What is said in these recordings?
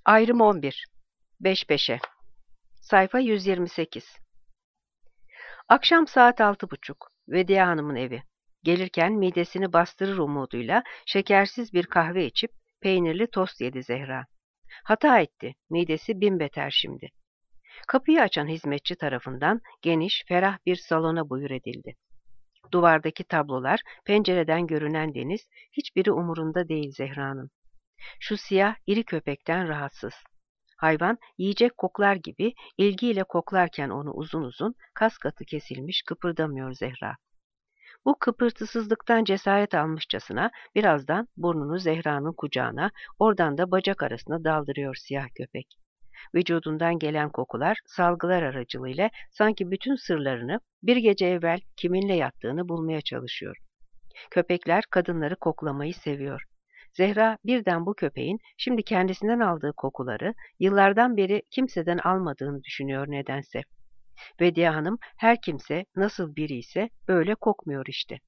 Ayrım 11. Beş peşe. Sayfa 128. Akşam saat 6:30. Vediye Hanım'ın evi. Gelirken midesini bastırır umuduyla şekersiz bir kahve içip peynirli tost yedi Zehra. Hata etti. Midesi bin beter şimdi. Kapıyı açan hizmetçi tarafından geniş, ferah bir salona buyur edildi. Duvardaki tablolar, pencereden görünen deniz, hiçbiri umurunda değil Zehra'nın. Şu siyah, iri köpekten rahatsız. Hayvan yiyecek koklar gibi ilgiyle koklarken onu uzun uzun, kas katı kesilmiş, kıpırdamıyor Zehra. Bu kıpırtısızlıktan cesaret almışçasına birazdan burnunu Zehra'nın kucağına, oradan da bacak arasına daldırıyor siyah köpek. Vücudundan gelen kokular salgılar aracılığıyla sanki bütün sırlarını bir gece evvel kiminle yattığını bulmaya çalışıyor. Köpekler kadınları koklamayı seviyor. Zehra birden bu köpeğin şimdi kendisinden aldığı kokuları yıllardan beri kimseden almadığını düşünüyor nedense. Vediye Hanım her kimse nasıl biri ise öyle kokmuyor işte.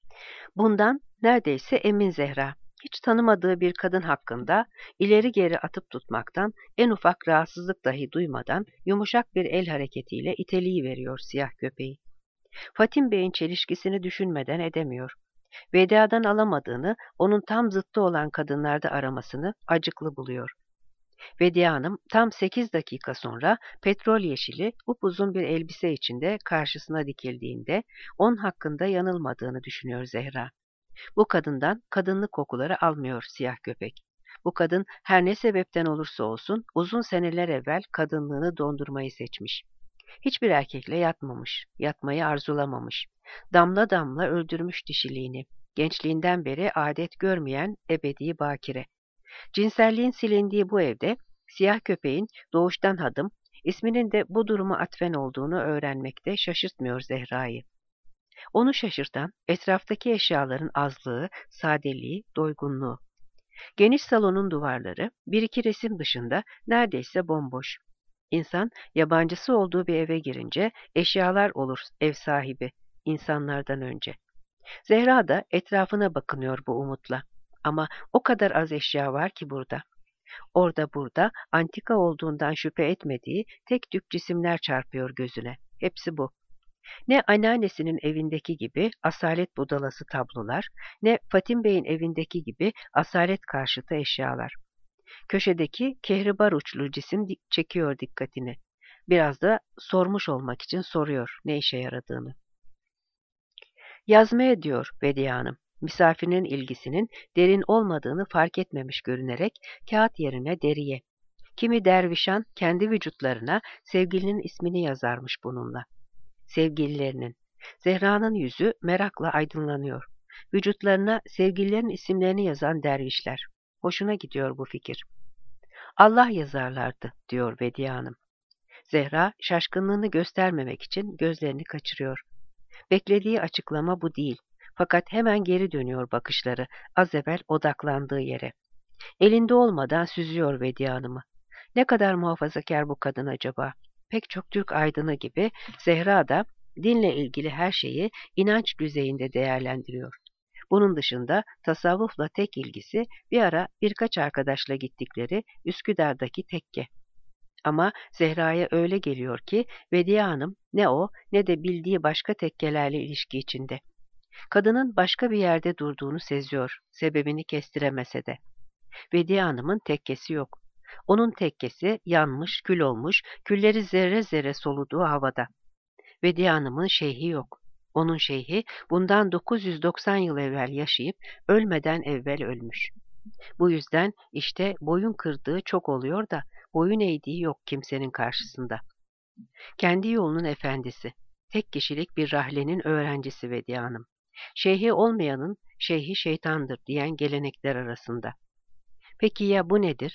Bundan neredeyse emin Zehra. Hiç tanımadığı bir kadın hakkında ileri geri atıp tutmaktan en ufak rahatsızlık dahi duymadan yumuşak bir el hareketiyle iteliğiveriyor siyah köpeği. Fatim Bey'in çelişkisini düşünmeden edemiyor. Vedia'dan alamadığını onun tam zıttı olan kadınlarda aramasını acıklı buluyor. Vediye Hanım tam 8 dakika sonra petrol yeşili upuzun bir elbise içinde karşısına dikildiğinde onun hakkında yanılmadığını düşünüyor Zehra. Bu kadından kadınlık kokuları almıyor siyah köpek. Bu kadın her ne sebepten olursa olsun uzun seneler evvel kadınlığını dondurmayı seçmiş. Hiçbir erkekle yatmamış, yatmayı arzulamamış. Damla damla öldürmüş dişiliğini. Gençliğinden beri adet görmeyen ebedi bakire. Cinselliğin silindiği bu evde siyah köpeğin doğuştan hadım, isminin de bu duruma atfen olduğunu öğrenmekte şaşırtmıyor Zehra'yı. Onu şaşırtan etraftaki eşyaların azlığı, sadeliği, doygunluğu. Geniş salonun duvarları bir iki resim dışında neredeyse bomboş. İnsan yabancısı olduğu bir eve girince eşyalar olur ev sahibi insanlardan önce. Zehra da etrafına bakınıyor bu umutla. Ama o kadar az eşya var ki burada. Orada burada antika olduğundan şüphe etmediği tek tük cisimler çarpıyor gözüne. Hepsi bu. Ne anneannesinin evindeki gibi asalet budalası tablolar, ne Fatim Bey'in evindeki gibi asalet karşıtı eşyalar. Köşedeki kehribar uçlu cisim çekiyor dikkatini. Biraz da sormuş olmak için soruyor ne işe yaradığını. Yazmaya diyor Bediye Hanım. Misafirinin ilgisinin derin olmadığını fark etmemiş görünerek kağıt yerine deriye. Kimi dervişan kendi vücutlarına sevgilinin ismini yazarmış bununla. Sevgililerinin. Zehra'nın yüzü merakla aydınlanıyor. Vücutlarına sevgililerin isimlerini yazan dervişler. Hoşuna gidiyor bu fikir. Allah yazarlardı diyor Bediye Hanım. Zehra şaşkınlığını göstermemek için gözlerini kaçırıyor. Beklediği açıklama bu değil. Fakat hemen geri dönüyor bakışları az evvel odaklandığı yere. Elinde olmadan süzüyor Bediye Hanım'ı. Ne kadar muhafazakar bu kadın acaba? Pek çok Türk aydını gibi Zehra da dinle ilgili her şeyi inanç düzeyinde değerlendiriyor. Bunun dışında tasavvufla tek ilgisi bir ara birkaç arkadaşla gittikleri Üsküdar'daki tekke. Ama Zehra'ya öyle geliyor ki Vediye Hanım ne o ne de bildiği başka tekkelerle ilişki içinde. Kadının başka bir yerde durduğunu seziyor, sebebini kestiremese de. Vediye Hanım'ın tekkesi yok. Onun tekkesi yanmış, kül olmuş, külleri zerre zerre soluduğu havada. Vediye Hanım'ın şeyhi yok. Onun şeyhi bundan 990 yıl evvel yaşayıp ölmeden evvel ölmüş. Bu yüzden işte boyun kırdığı çok oluyor da boyun eğdiği yok kimsenin karşısında. Kendi yolunun efendisi, tek kişilik bir rahlenin öğrencisi Vediye Hanım. Şeyhi olmayanın şeyhi şeytandır diyen gelenekler arasında. Peki ya bu nedir?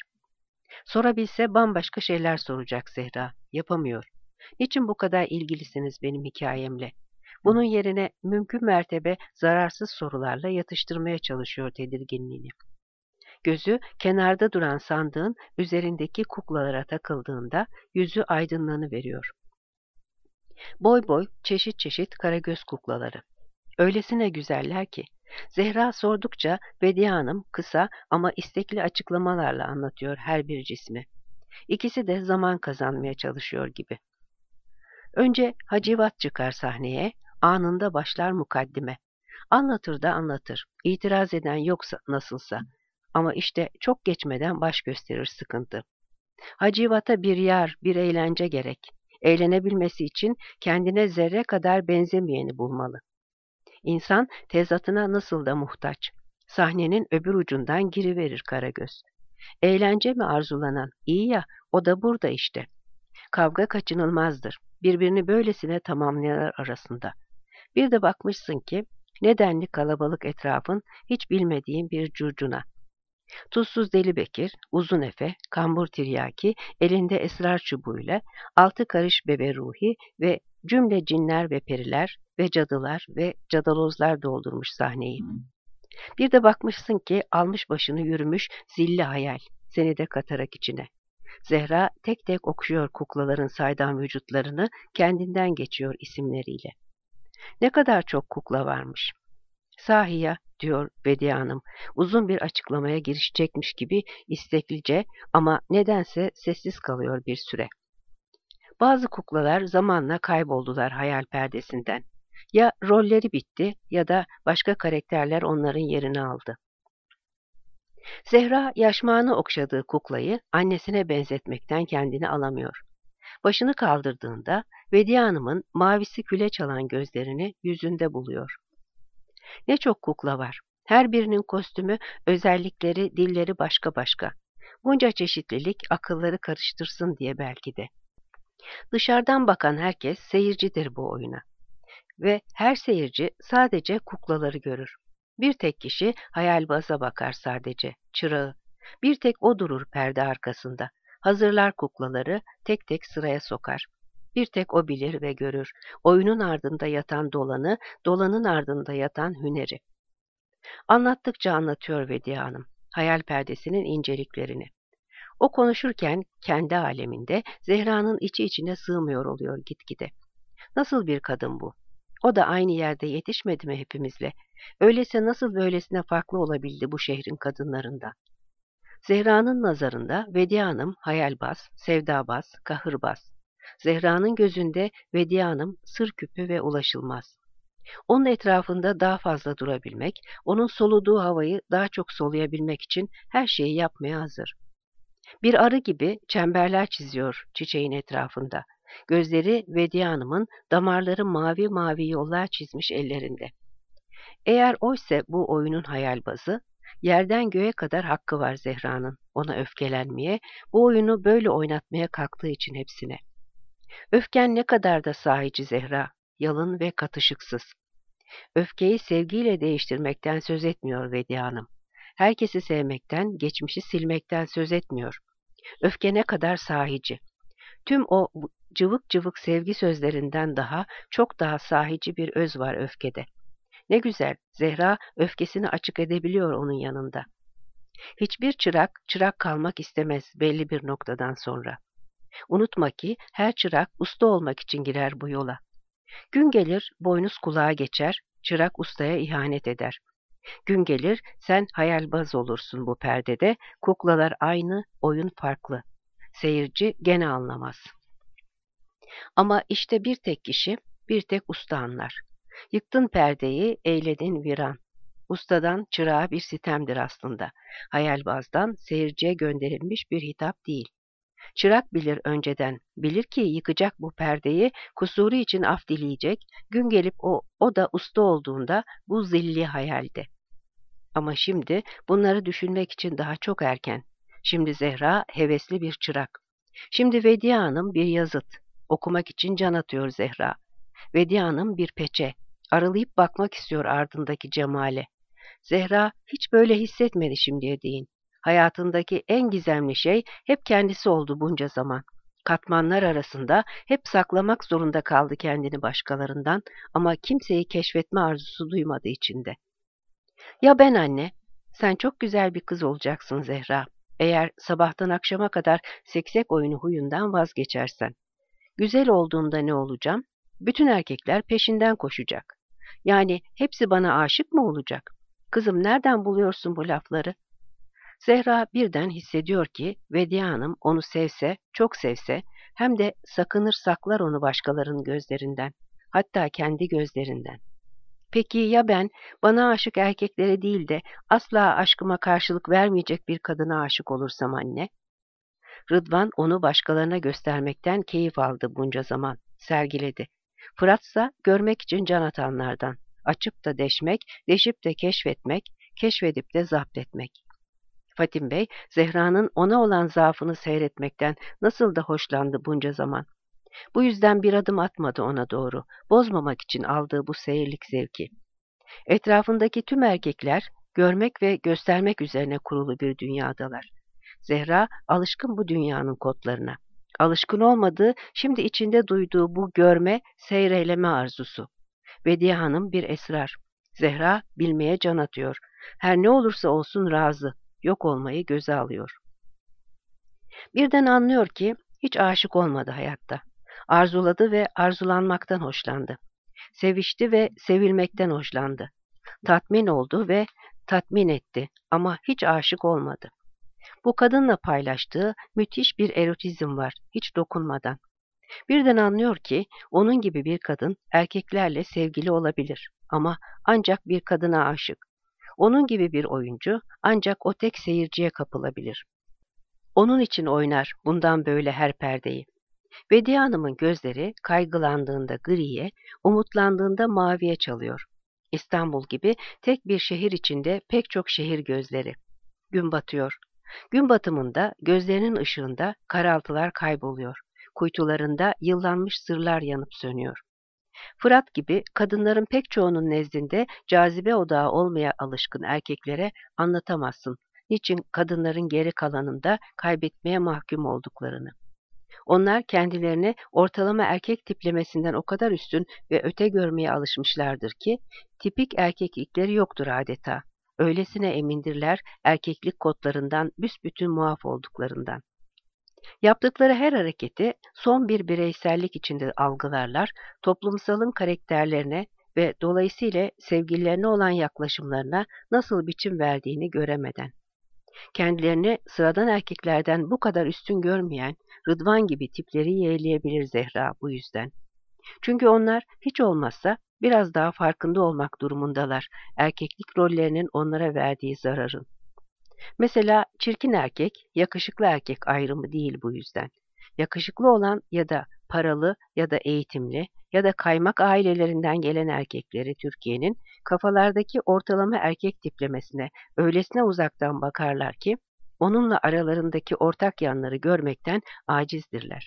Sorabilse bambaşka şeyler soracak Zehra. Yapamıyor. Niçin bu kadar ilgilisiniz benim hikayemle? Bunun yerine mümkün mertebe zararsız sorularla yatıştırmaya çalışıyor tedirginliğini. Gözü kenarda duran sandığın üzerindeki kuklalara takıldığında yüzü aydınlanıveriyor. Boy boy çeşit çeşit karagöz kuklaları. Öylesine güzeller ki Zehra sordukça Bediye Hanım kısa ama istekli açıklamalarla anlatıyor her bir cismi. İkisi de zaman kazanmaya çalışıyor gibi. Önce Hacivat çıkar sahneye, anında başlar mukaddime. Anlatır da anlatır, itiraz eden yoksa nasılsa. Ama işte çok geçmeden baş gösterir sıkıntı. Hacivat'a bir yar, bir eğlence gerek. Eğlenebilmesi için kendine zerre kadar benzemeyeni bulmalı. İnsan tezatına nasıl da muhtaç. Sahnenin öbür ucundan giriverir Karagöz. Eğlence mi arzulanan? İyi ya, o da burada işte. Kavga kaçınılmazdır. Birbirini böylesine tamamlayanlar arasında. Bir de bakmışsın ki, nedenli kalabalık etrafın hiç bilmediğin bir curcuna. Tuzsuz Deli Bekir, Uzun Efe, Kambur Tiryaki, elinde esrar çubuğuyla, altı karış bebe ruhi ve cümle cinler ve periler ve cadılar ve cadalozlar doldurmuş sahneyi. Bir de bakmışsın ki almış başını yürümüş zilli hayal, seni de katarak içine. Zehra tek tek okşuyor kuklaların saydam vücutlarını, kendinden geçiyor isimleriyle. Ne kadar çok kukla varmış. Sahi ya, diyor Bediye Hanım, uzun bir açıklamaya girişecekmiş gibi isteklice ama nedense sessiz kalıyor bir süre. Bazı kuklalar zamanla kayboldular hayal perdesinden. Ya rolleri bitti ya da başka karakterler onların yerini aldı. Zehra yaşmağını okşadığı kuklayı annesine benzetmekten kendini alamıyor. Başını kaldırdığında Bediye Hanım'ın mavisi küle çalan gözlerini yüzünde buluyor. Ne çok kukla var. Her birinin kostümü, özellikleri, dilleri başka başka. Bunca çeşitlilik akılları karıştırsın diye belki de. Dışarıdan bakan herkes seyircidir bu oyuna. Ve her seyirci sadece kuklaları görür. Bir tek kişi hayalbaza bakar sadece, çırağı. Bir tek o durur perde arkasında. Hazırlar kuklaları, tek tek sıraya sokar. Bir tek o bilir ve görür. Oyunun ardında yatan dolanı, dolanın ardında yatan hüneri. Anlattıkça anlatıyor Bediye Hanım, hayal perdesinin inceliklerini. O konuşurken kendi aleminde Zehra'nın içi içine sığmıyor oluyor gitgide. Nasıl bir kadın bu? O da aynı yerde yetişmedi mi hepimizle? Öyleyse nasıl böylesine farklı olabildi bu şehrin kadınlarında? Zehra'nın nazarında Bediye Hanım hayalbaz, sevdabaz, kahırbaz. Zehra'nın gözünde Bediye Hanım sır küpü ve ulaşılmaz. Onun etrafında daha fazla durabilmek, onun soluduğu havayı daha çok soluyabilmek için her şeyi yapmaya hazır. Bir arı gibi çemberler çiziyor çiçeğin etrafında. Gözleri Bediye Hanım'ın, damarları mavi mavi yollar çizmiş ellerinde. Eğer oysa bu oyunun hayalbazı, yerden göğe kadar hakkı var Zehra'nın ona öfkelenmeye, bu oyunu böyle oynatmaya kalktığı için hepsine. Öfken ne kadar da sahici Zehra, yalın ve katışıksız. Öfkeyi sevgiyle değiştirmekten söz etmiyor Bediye Hanım. Herkesi sevmekten, geçmişi silmekten söz etmiyor. Öfke ne kadar sahici. Tüm o cıvık cıvık sevgi sözlerinden daha, çok daha sahici bir öz var öfkede. Ne güzel, Zehra öfkesini açık edebiliyor onun yanında. Hiçbir çırak, çırak kalmak istemez belli bir noktadan sonra. Unutma ki her çırak usta olmak için girer bu yola. Gün gelir, boynuz kulağa geçer, çırak ustaya ihanet eder. Gün gelir, sen hayalbaz olursun bu perdede, kuklalar aynı, oyun farklı. Seyirci gene anlamaz. Ama işte bir tek kişi, bir tek usta anlar. Yıktın perdeyi, eyledin viran. Ustadan çırağa bir sitemdir aslında. Hayalbazdan seyirciye gönderilmiş bir hitap değil. Çırak bilir önceden, bilir ki yıkacak bu perdeyi, kusuru için af dileyecek, gün gelip o da usta olduğunda bu zilli hayalde. Ama şimdi bunları düşünmek için daha çok erken. Şimdi Zehra hevesli bir çırak. Şimdi Vediye Hanım bir yazıt. Okumak için can atıyor Zehra. Vediye Hanım bir peçe. Aralayıp bakmak istiyor ardındaki cemale. Zehra hiç böyle hissetmedi şimdiye değin. Hayatındaki en gizemli şey hep kendisi oldu bunca zaman. Katmanlar arasında hep saklamak zorunda kaldı kendini başkalarından ama kimseyi keşfetme arzusu duymadı içinde. Ya ben anne, sen çok güzel bir kız olacaksın Zehra. Eğer sabahtan akşama kadar seksek oyunu huyundan vazgeçersen. Güzel olduğunda ne olacağım? Bütün erkekler peşinden koşacak. Yani hepsi bana aşık mı olacak? Kızım nereden buluyorsun bu lafları? Zehra birden hissediyor ki Vediye Hanım onu sevse, çok sevse hem de sakınır saklar onu başkalarının gözlerinden, hatta kendi gözlerinden. Peki ya ben bana aşık erkeklere değil de asla aşkıma karşılık vermeyecek bir kadına aşık olursam anne? Rıdvan onu başkalarına göstermekten keyif aldı bunca zaman, sergiledi. Fıratsa görmek için can atanlardan, açıp da deşmek, deşip de keşfetmek, keşfedip de zapt etmek. Fatim Bey, Zehra'nın ona olan zaafını seyretmekten nasıl da hoşlandı bunca zaman. Bu yüzden bir adım atmadı ona doğru, bozmamak için aldığı bu seyirlik zevki. Etrafındaki tüm erkekler, görmek ve göstermek üzerine kurulu bir dünyadalar. Zehra, alışkın bu dünyanın kodlarına. Alışkın olmadığı, şimdi içinde duyduğu bu görme, seyreyleme arzusu. Vediye Hanım bir esrar. Zehra, bilmeye can atıyor. Her ne olursa olsun razı, yok olmayı göze alıyor. Birden anlıyor ki, hiç aşık olmadı hayatta. Arzuladı ve arzulanmaktan hoşlandı. Sevişti ve sevilmekten hoşlandı. Tatmin oldu ve tatmin etti ama hiç aşık olmadı. Bu kadınla paylaştığı müthiş bir erotizm var, hiç dokunmadan. Birden anlıyor ki onun gibi bir kadın erkeklerle sevgili olabilir ama ancak bir kadına aşık. Onun gibi bir oyuncu ancak o tek seyirciye kapılabilir. Onun için oynar bundan böyle her perdeyi. Bediye Hanım'ın gözleri kaygılandığında griye, umutlandığında maviye çalıyor. İstanbul gibi tek bir şehir içinde pek çok şehir gözleri. Gün batıyor. Gün batımında gözlerinin ışığında karaltılar kayboluyor. Kuytularında yıllanmış sırlar yanıp sönüyor. Fırat gibi kadınların pek çoğunun nezdinde cazibe odağı olmaya alışkın erkeklere anlatamazsın. Niçin kadınların geri kalanında kaybetmeye mahkum olduklarını. Onlar kendilerini ortalama erkek tiplemesinden o kadar üstün ve öte görmeye alışmışlardır ki, tipik erkeklikleri yoktur adeta. Öylesine emindirler erkeklik kodlarından büsbütün muaf olduklarından. Yaptıkları her hareketi son bir bireysellik içinde algılarlar, toplumsalın karakterlerine ve dolayısıyla sevgililerine olan yaklaşımlarına nasıl biçim verdiğini göremeden. Kendilerini sıradan erkeklerden bu kadar üstün görmeyen Rıdvan gibi tipleri yeğleyebilir Zehra bu yüzden. Çünkü onlar hiç olmazsa biraz daha farkında olmak durumundalar erkeklik rollerinin onlara verdiği zararın. Mesela çirkin erkek, yakışıklı erkek ayrımı değil bu yüzden. Yakışıklı olan ya da paralı ya da eğitimli ya da kaymak ailelerinden gelen erkekleri Türkiye'nin kafalardaki ortalama erkek tiplemesine öylesine uzaktan bakarlar ki onunla aralarındaki ortak yanları görmekten acizdirler.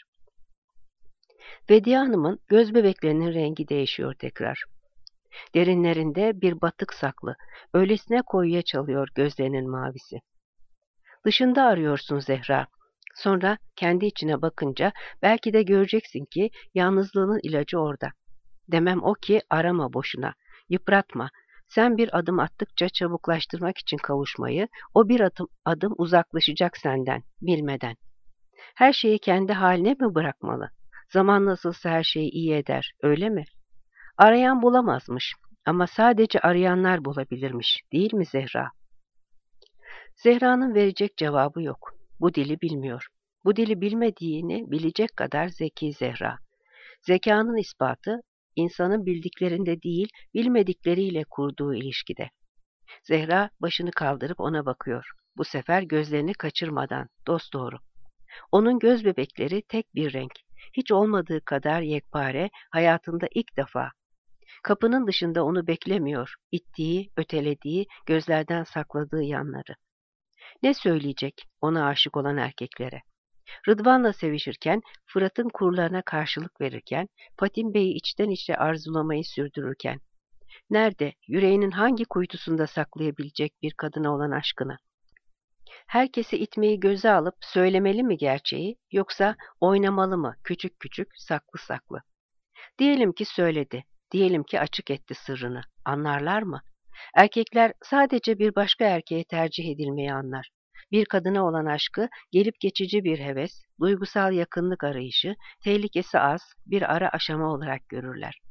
Vediye Hanım'ın göz bebeklerinin rengi değişiyor tekrar. Derinlerinde bir batık saklı, öylesine koyuya çalıyor gözlerinin mavisi. Dışında arıyorsun Zehra. Sonra kendi içine bakınca belki de göreceksin ki yalnızlığının ilacı orada. Demem o ki arama boşuna, yıpratma. Sen bir adım attıkça çabuklaştırmak için kavuşmayı, o bir adım uzaklaşacak senden, bilmeden. Her şeyi kendi haline mi bırakmalı? Zaman nasılsa her şeyi iyi eder, öyle mi? Arayan bulamazmış ama sadece arayanlar bulabilirmiş, değil mi Zehra? Zehra'nın verecek cevabı yok. Bu dili bilmiyor. Bu dili bilmediğini bilecek kadar zeki Zehra. Zekanın ispatı, insanın bildiklerinde değil, bilmedikleriyle kurduğu ilişkide. Zehra başını kaldırıp ona bakıyor. Bu sefer gözlerini kaçırmadan, dosdoğru. Onun göz bebekleri tek bir renk. Hiç olmadığı kadar yekpare, hayatında ilk defa. Kapının dışında onu beklemiyor, ittiği, ötelediği, gözlerden sakladığı yanları. Ne söyleyecek ona aşık olan erkeklere? Rıdvan'la sevişirken, Fırat'ın kurlarına karşılık verirken, Fatim Bey'i içten içe arzulamayı sürdürürken, nerede, yüreğinin hangi kuytusunda saklayabilecek bir kadına olan aşkını? Herkesi itmeyi göze alıp söylemeli mi gerçeği, yoksa oynamalı mı küçük küçük, saklı saklı? Diyelim ki söyledi, diyelim ki açık etti sırrını, anlarlar mı? Erkekler sadece bir başka erkeğe tercih edilmeyi anlar. Bir kadına olan aşkı gelip geçici bir heves, duygusal yakınlık arayışı, tehlikesi az bir ara aşama olarak görürler.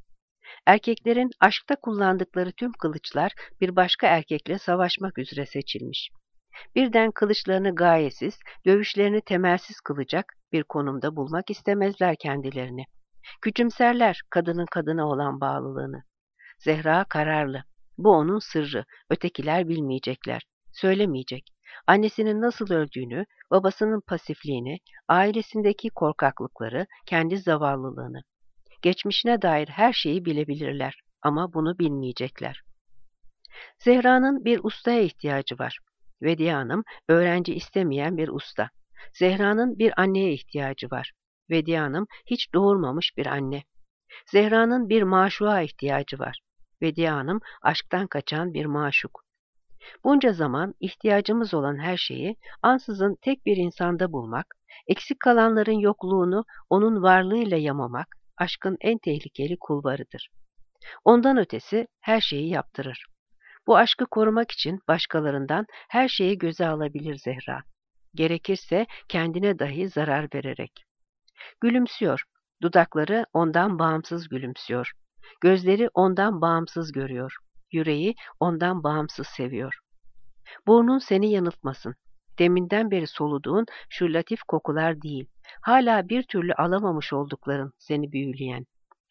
Erkeklerin aşkta kullandıkları tüm kılıçlar bir başka erkekle savaşmak üzere seçilmiş. Birden kılıçlarını gayesiz, dövüşlerini temelsiz kılacak bir konumda bulmak istemezler kendilerini. Küçümserler kadının kadına olan bağlılığını. Zehra kararlı. Bu onun sırrı. Ötekiler bilmeyecekler. Söylemeyecek. Annesinin nasıl öldüğünü, babasının pasifliğini, ailesindeki korkaklıkları, kendi zavallılığını. Geçmişine dair her şeyi bilebilirler ama bunu bilmeyecekler. Zehra'nın bir ustaya ihtiyacı var. Vediye Hanım, öğrenci istemeyen bir usta. Zehra'nın bir anneye ihtiyacı var. Vediye Hanım, hiç doğurmamış bir anne. Zehra'nın bir maşuğa ihtiyacı var. Vediye Hanım, aşktan kaçan bir maşuk. Bunca zaman ihtiyacımız olan her şeyi ansızın tek bir insanda bulmak, eksik kalanların yokluğunu onun varlığıyla yamamak, aşkın en tehlikeli kulvarıdır. Ondan ötesi her şeyi yaptırır. Bu aşkı korumak için başkalarından her şeyi göze alabilir Zehra. Gerekirse kendine dahi zarar vererek. Gülümsüyor. Dudakları ondan bağımsız gülümsüyor. Gözleri ondan bağımsız görüyor. Yüreği ondan bağımsız seviyor. Burnun seni yanıltmasın. Deminden beri soluduğun şu latif kokular değil, hala bir türlü alamamış oldukların seni büyüleyen.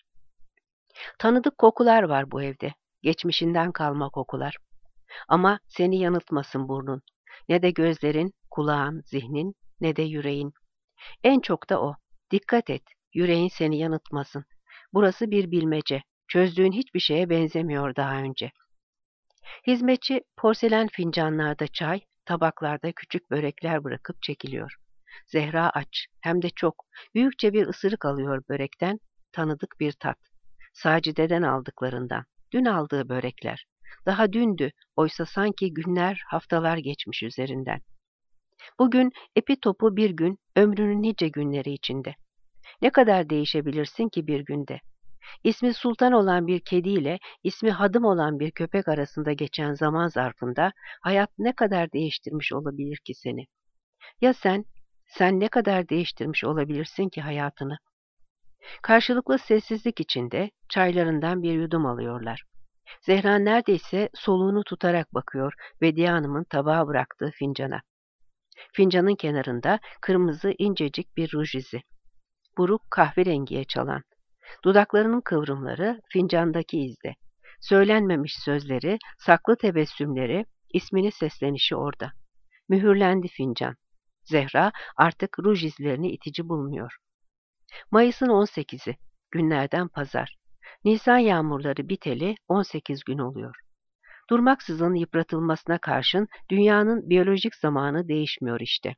Tanıdık kokular var bu evde, geçmişinden kalma kokular. Ama seni yanıltmasın burnun. Ne de gözlerin, kulağın, zihnin, ne de yüreğin. En çok da o. Dikkat et, yüreğin seni yanıltmasın. Burası bir bilmece. Çözdüğün hiçbir şeye benzemiyor daha önce. Hizmetçi porselen fincanlarda çay, tabaklarda küçük börekler bırakıp çekiliyor. Zehra aç, hem de çok. Büyükçe bir ısırık alıyor börekten, tanıdık bir tat. Sacide'den aldıklarından, dün aldığı börekler. Daha dündü, oysa sanki günler, haftalar geçmiş üzerinden. Bugün epi topu bir gün, ömrünün nice günleri içinde. Ne kadar değişebilirsin ki bir günde? İsmi Sultan olan bir kediyle ismi Hadım olan bir köpek arasında geçen zaman zarfında hayat ne kadar değiştirmiş olabilir ki seni? Ya sen ne kadar değiştirmiş olabilirsin ki hayatını? Karşılıklı sessizlik içinde çaylarından bir yudum alıyorlar. Zehra neredeyse soluğunu tutarak bakıyor Vediye Hanım'ın tabağa bıraktığı fincana. Fincanın kenarında kırmızı incecik bir ruj izi. Buruk kahverengiye çalan. Dudaklarının kıvrımları fincandaki izde. Söylenmemiş sözleri, saklı tebessümleri, ismini seslenişi orada. Mühürlendi fincan. Zehra artık ruj izlerini itici bulmuyor. Mayıs'ın 18'i, günlerden pazar. Nisan yağmurları biteli 18 gün oluyor. Durmaksızın yıpratılmasına karşın dünyanın biyolojik zamanı değişmiyor işte.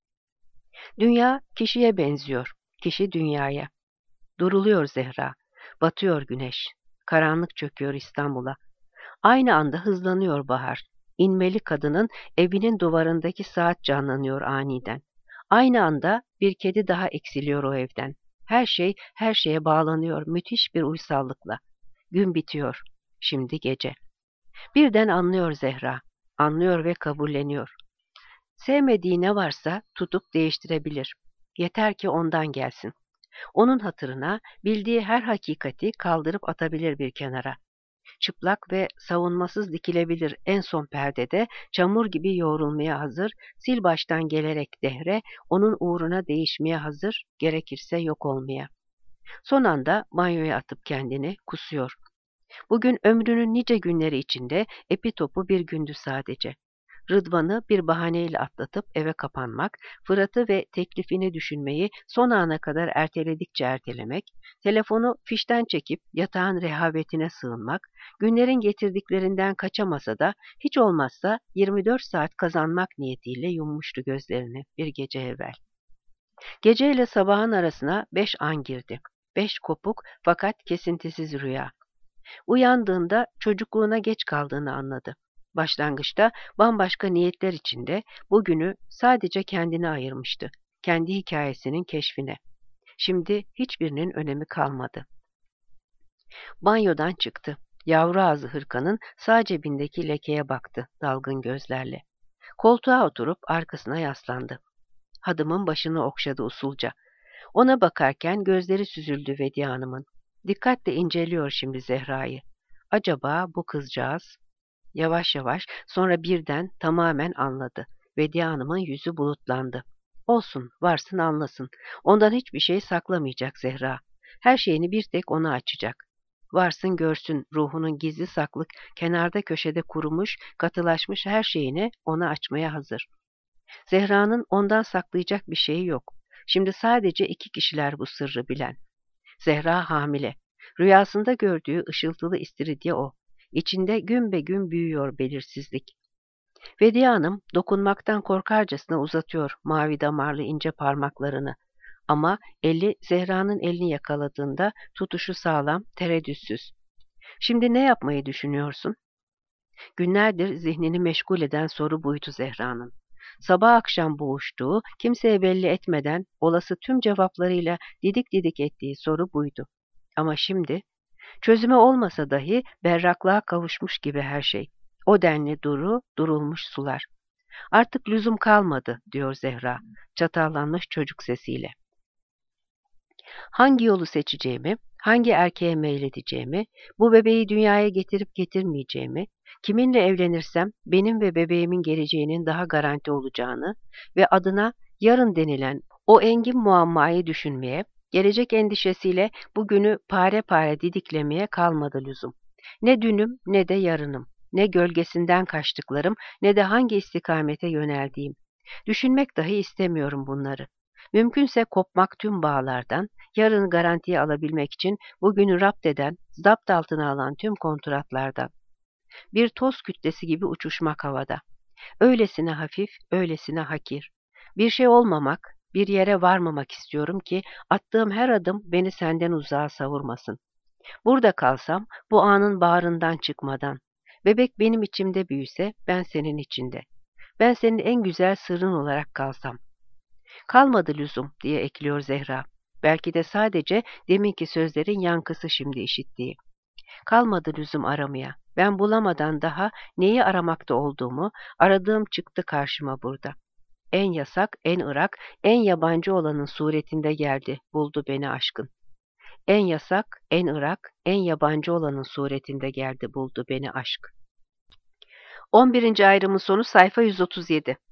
Dünya kişiye benziyor, kişi dünyaya. Duruluyor Zehra, batıyor güneş, karanlık çöküyor İstanbul'a. Aynı anda hızlanıyor bahar. İnmeli kadının evinin duvarındaki saat canlanıyor aniden. Aynı anda bir kedi daha eksiliyor o evden. Her şey her şeye bağlanıyor müthiş bir uysallıkla. Gün bitiyor. Şimdi gece. Birden anlıyor Zehra. Anlıyor ve kabulleniyor. Sevmediği ne varsa tutup değiştirebilir. Yeter ki ondan gelsin. Onun hatırına bildiği her hakikati kaldırıp atabilir bir kenara. Çıplak ve savunmasız dikilebilir en son perdede, çamur gibi yoğrulmaya hazır, sil baştan gelerek dehre, onun uğruna değişmeye hazır, gerekirse yok olmaya. Son anda banyoya atıp kendini kusuyor. Bugün ömrünün nice günleri içinde epi topu bir gündü sadece. Rıdvan'ı bir bahaneyle atlatıp eve kapanmak, Fırat'ı ve teklifini düşünmeyi son ana kadar erteledikçe ertelemek, telefonu fişten çekip yatağın rehavetine sığınmak, günlerin getirdiklerinden kaçamasa da hiç olmazsa 24 saat kazanmak niyetiyle yummuştu gözlerini bir gece evvel. Geceyle sabahın arasına 5 an girdi. 5 kopuk fakat kesintisiz rüya. Uyandığında çocukluğuna geç kaldığını anladı. Başlangıçta bambaşka niyetler içinde bugünü sadece kendine ayırmıştı. Kendi hikayesinin keşfine. Şimdi hiçbirinin önemi kalmadı. Banyodan çıktı. Yavru ağzı hırkanın sağ cebindeki lekeye baktı dalgın gözlerle. Koltuğa oturup arkasına yaslandı. Hadımın başını okşadı usulca. Ona bakarken gözleri süzüldü Vediye Hanım'ın. Dikkatle inceliyor şimdi Zehra'yı. Acaba bu kızcağız? Yavaş yavaş, sonra birden tamamen anladı. Vediye Hanım'ın yüzü bulutlandı. Olsun, varsın anlasın. Ondan hiçbir şey saklamayacak Zehra. Her şeyini bir tek ona açacak. Varsın görsün ruhunun gizli saklı, kenarda köşede kurumuş, katılaşmış her şeyini ona açmaya hazır. Zehra'nın ondan saklayacak bir şeyi yok. Şimdi sadece iki kişiler bu sırrı bilen. Zehra hamile. Rüyasında gördüğü ışıltılı istiridye o. İçinde gün be gün büyüyor belirsizlik. Vediye Hanım dokunmaktan korkarcasına uzatıyor mavi damarlı ince parmaklarını. Ama eli Zehra'nın elini yakaladığında tutuşu sağlam, tereddütsüz. Şimdi ne yapmayı düşünüyorsun? Günlerdir zihnini meşgul eden soru buydu Zehra'nın. Sabah akşam boğuştuğu, kimseye belli etmeden olası tüm cevaplarıyla didik didik ettiği soru buydu. Ama şimdi çözüme olmasa dahi berraklığa kavuşmuş gibi her şey. O denli durulmuş sular. Artık lüzum kalmadı, diyor Zehra, çatallanmış çocuk sesiyle. Hangi yolu seçeceğimi, hangi erkeğe meyledeceğimi, bu bebeği dünyaya getirip getirmeyeceğimi, kiminle evlenirsem benim ve bebeğimin geleceğinin daha garanti olacağını ve adına yarın denilen o engin muammayı düşünmeye, gelecek endişesiyle bugünü pare pare didiklemeye kalmadı lüzum. Ne dünüm ne de yarınım, ne gölgesinden kaçtıklarım ne de hangi istikamete yöneldiğim. Düşünmek dahi istemiyorum bunları. Mümkünse kopmak tüm bağlardan, yarını garantiye alabilmek için bugünü rapt eden, zapt altına alan tüm kontratlardan. Bir toz kütlesi gibi uçuşmak havada. Öylesine hafif, öylesine hakir. Bir şey olmamak, bir yere varmamak istiyorum ki attığım her adım beni senden uzağa savurmasın. Burada kalsam, bu anın bağrından çıkmadan. Bebek benim içimde büyüse, ben senin içinde. Ben senin en güzel sırrın olarak kalsam. Kalmadı lüzum diye ekliyor Zehra. Belki de sadece deminki sözlerin yankısı şimdi işittiği. Kalmadı lüzum aramaya. Ben bulamadan daha neyi aramakta olduğumu, aradığım çıktı karşıma burada. En yasak, en ırak, en yabancı olanın suretinde geldi, buldu beni aşkın. En yasak, en ırak, en yabancı olanın suretinde geldi, buldu beni aşk. 11. ayrımın sonu sayfa 137.